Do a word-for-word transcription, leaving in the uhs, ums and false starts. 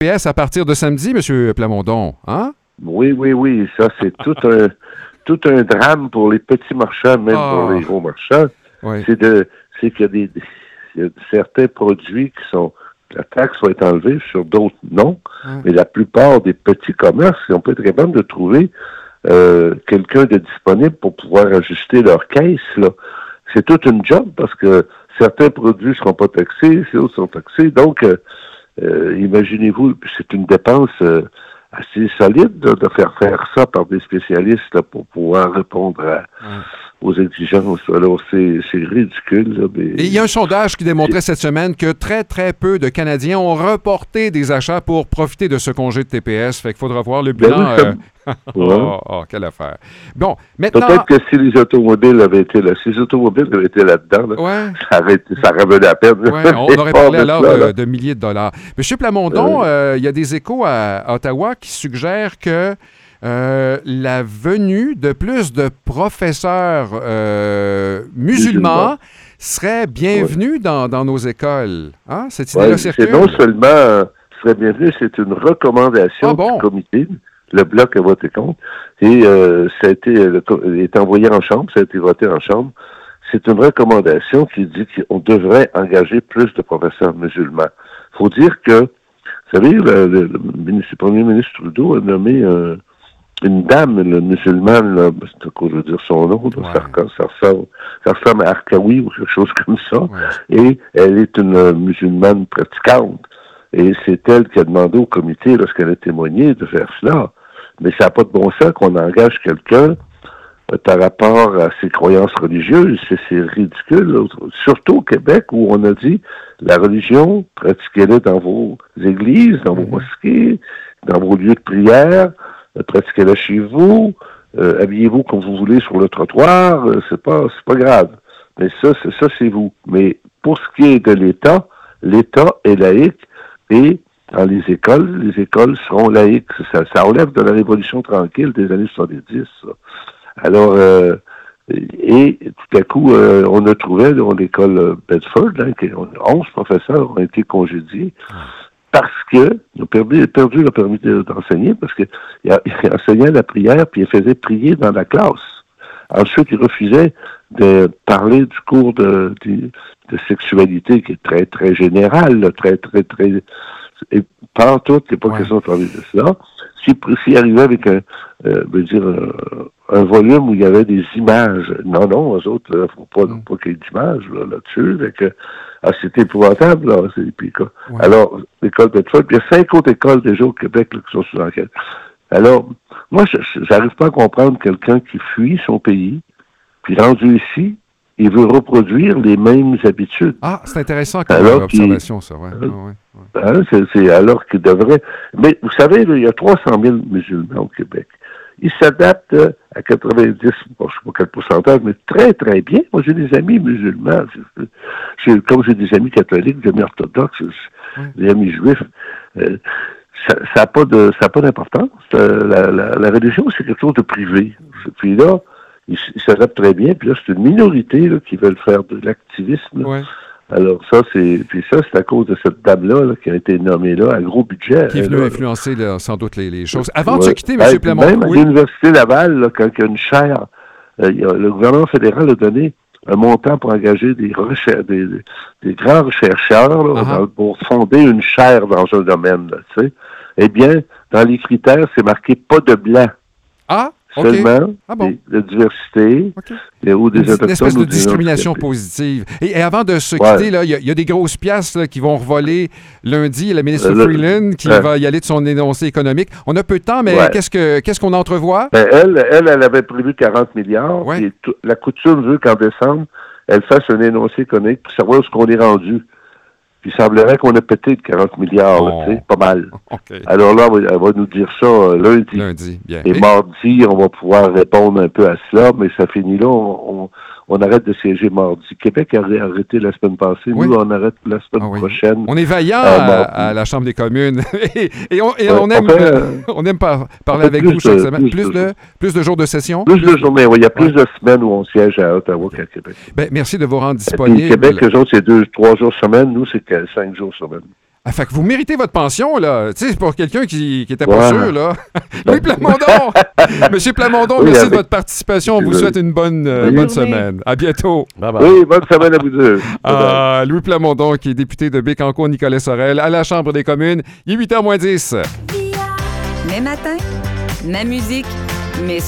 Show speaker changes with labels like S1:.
S1: T P S à partir de samedi, M. Plamondon, hein?
S2: Oui, oui, oui. Ça, c'est tout un, tout un drame pour les petits marchands, même oh. pour les gros marchands.
S1: Oui.
S2: C'est de, c'est qu'il y a des, il y a certains produits qui sont, la taxe va être enlevée, sur d'autres non. Hum. Mais la plupart des petits commerces, on peut être capable de trouver euh, quelqu'un de disponible pour pouvoir ajuster leur caisse, là. C'est toute une job parce que certains produits ne seront pas taxés, d'autres sont taxés. Donc, euh, euh, imaginez-vous, c'est une dépense euh, assez solide là, de faire faire ça par des spécialistes là, pour pouvoir répondre à, ouais. aux exigences. Alors, c'est, c'est ridicule. Là, mais...
S1: Et il y a un sondage qui démontrait cette semaine que très, très peu de Canadiens ont reporté des achats pour profiter de ce congé de T P S. Fait qu'il faudra voir le bilan. Ben oui, euh...
S2: ouais.
S1: oh, oh, quelle affaire. Bon, maintenant...
S2: Peut-être que si les automobiles avaient été là, si les automobiles avaient été là-dedans, là,
S1: ouais.
S2: ça aurait été, ça revenait à peine.
S1: Ouais, on aurait parlé alors de, de milliers de dollars. Monsieur Plamondon, il euh... euh, y a des échos à, à Ottawa qui suggèrent que Euh, la venue de plus de professeurs euh, musulmans serait bienvenue ouais. dans, dans nos écoles. Hein? Cette idée-là
S2: ouais, circule? C'est non seulement euh, serait bienvenue, c'est une recommandation ah, bon? du comité. Le Bloc a voté contre. Et euh, ça a été le, est envoyé en chambre, ça a été voté en chambre. C'est une recommandation qui dit qu'on devrait engager plus de professeurs musulmans. Il faut dire que, vous savez, le, le, le, le premier ministre Trudeau a nommé un une dame le, musulmane, là, c'est quoi je veux dire son nom, là, ouais. ça, ça, ressemble, ça ressemble à Arkawi ou quelque chose comme ça, ouais. et elle est une euh, musulmane pratiquante. Et c'est elle qui a demandé au comité, lorsqu'elle a témoigné, de faire cela. Mais ça n'a pas de bon sens qu'on engage quelqu'un euh, par rapport à ses croyances religieuses. C'est, c'est ridicule. Là. Surtout au Québec, où on a dit, la religion, pratiquez-la dans vos églises, dans vos mosquées, dans vos lieux de prière, pratiquez-la chez vous, euh, habillez-vous comme vous voulez sur le trottoir, euh, c'est pas c'est pas grave. Mais ça, c'est ça, c'est vous. Mais pour ce qui est de l'État, l'État est laïque et dans les écoles, les écoles seront laïques. Ça, ça relève de la Révolution tranquille des années soixante-dix. Ça. Alors, euh, et tout à coup, euh, on a trouvé dans l'école Bedford, hein, onze professeurs ont été congédiés. Parce que ils ont perdu, perdu le permis d'enseigner, parce qu'il enseignait la prière, puis il faisait prier dans la classe. Ensuite, il refusait de parler du cours de, de, de sexualité, qui est très, très général, là, très, très, très... Et pas en tout, il n'est pas ouais. question de parler de cela. S'il, s'il arrivait avec un, euh, veux dire, un, un volume où il y avait des images, non, non, eux autres, il ne faut pas, mm. pas qu'il y ait d'images là, là-dessus, donc, ah, c'est épouvantable, là. C'est, puis, ouais. Alors, l'école Bedford, il y a cinq autres écoles déjà au Québec là, qui sont sous enquête. Alors, moi, je j'arrive pas à comprendre quelqu'un qui fuit son pays, puis rendu ici, il veut reproduire les mêmes habitudes.
S1: Ah, c'est intéressant comme alors observation, ça, ouais. Euh, ouais, ouais.
S2: Hein, c'est, c'est alors qu'il devrait... Mais vous savez, là, il y a trois cent mille musulmans au Québec. Ils s'adaptent à quatre-vingt-dix, bon, je ne sais pas quel pourcentage, mais très, très bien. Moi, j'ai des amis musulmans. J'ai, j'ai, comme j'ai des amis catholiques, des amis orthodoxes, oui. des amis juifs. Euh, ça n'a pas de, ça n'a pas d'importance. Euh, la, la, la religion, c'est quelque chose de privé. Puis là, ils, ils s'adaptent très bien. Puis là, c'est une minorité là, qui veulent faire de l'activisme.
S1: Oui.
S2: Alors ça, c'est puis ça, c'est à cause de cette dame-là là, qui a été nommée là, à gros budget.
S1: Qui est venue
S2: là,
S1: influencer là, sans doute les, les choses. Avant
S2: ouais.
S1: de se quitter, M. Plamondon...
S2: Même
S1: oui.
S2: à l'Université Laval, là, quand il y a une chaire, euh, il y a, le gouvernement fédéral a donné un montant pour engager des, recher- des, des, des grands chercheurs là, uh-huh. dans, pour fonder une chaire dans un domaine. Là, tu sais. Eh bien, dans les critères, c'est marqué pas de blanc.
S1: Ah! Okay.
S2: Seulement
S1: ah bon.
S2: de diversité okay. ou des
S1: une,
S2: autochtones.
S1: Une espèce de discrimination positive. Et, et avant de se quitter, ouais. il y, y a des grosses piastres là, qui vont revoler lundi. La ministre euh, Freeland qui ouais. va y aller de son énoncé économique. On a peu de temps, mais ouais. qu'est-ce, que, qu'est-ce qu'on entrevoit?
S2: Ben, elle, elle, elle avait prévu quarante milliards.
S1: Ouais.
S2: Et tout, la coutume veut qu'en décembre, elle fasse un énoncé économique pour savoir où est-ce qu'on est rendu. Puis il semblerait qu'on a pété de quarante milliards, oh. tu sais, pas mal.
S1: Okay.
S2: Alors là, elle va nous dire ça euh, lundi.
S1: Lundi, bien.
S2: Et, Et mardi, on va pouvoir répondre un peu à cela, mais ça finit là. On, on, on arrête de siéger mardi. Québec a arrêté la semaine passée. Oui. Nous, on arrête la semaine ah, oui. prochaine.
S1: On est vaillant à, à la Chambre des communes. et, et, on, et ouais, on, aime, fait, euh, on aime par, parler avec vous chaque semaine. Plus, plus, de, de, plus de jours de session?
S2: Plus, plus de journées, oui. Il y a plus ouais. de semaines où on siège à Ottawa qu'à Québec.
S1: Ben, merci de vous rendre disponible.
S2: Québec, eux autres, c'est deux, trois jours semaine. Nous, c'est cinq jours semaine.
S1: Ah, fait que vous méritez votre pension, là. Tu sais, pour quelqu'un qui n'était pas
S2: ouais.
S1: sûr, là. Louis Plamondon! Monsieur Plamondon, oui, merci avec... de votre participation. On vous souhaite une bonne, euh, bonne semaine. À bientôt.
S2: Bye bye. Oui, bonne semaine à vous deux.
S1: Ah, Louis Plamondon, qui est député de Bécancour-Nicolet-Sorel à la Chambre des communes. Il est huit heures moins dix.
S3: Mes matins, ma musique, mes